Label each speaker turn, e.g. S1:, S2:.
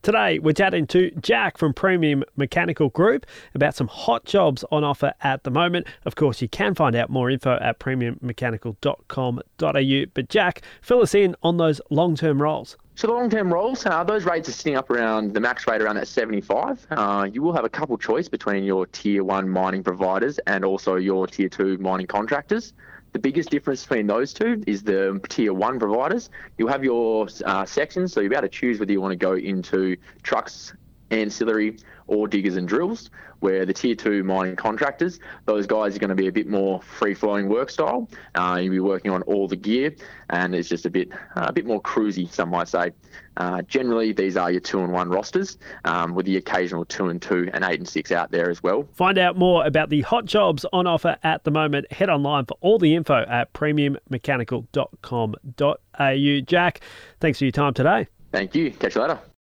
S1: Today, we're chatting to Jack from Premium Mechanical Group about some hot jobs on offer at the moment. Of course, you can find out more info at premiummechanical.com.au. But Jack, fill us in on those long-term roles.
S2: So the long-term roles, those rates are sitting up around the max rate around that 75. You will have a couple choice between your Tier 1 mining providers and also your Tier 2 mining contractors. The biggest difference between those two is the Tier 1 providers. You'll have your sections, so you'll be able to choose whether you want to go into trucks, ancillary, or diggers and drills, where the Tier 2 mining contractors, those guys are going to be a bit more free-flowing work style. You'll be working on all the gear, and it's just a bit more cruisy, some might say. Generally, these are your 2-and-1 rosters, with the occasional 2-and-2 and 8-and-6 out there as well.
S1: Find out more about the hot jobs on offer at the moment. Head online for all the info at premiummechanical.com.au. Jack, thanks for your time today.
S2: Thank you. Catch you later.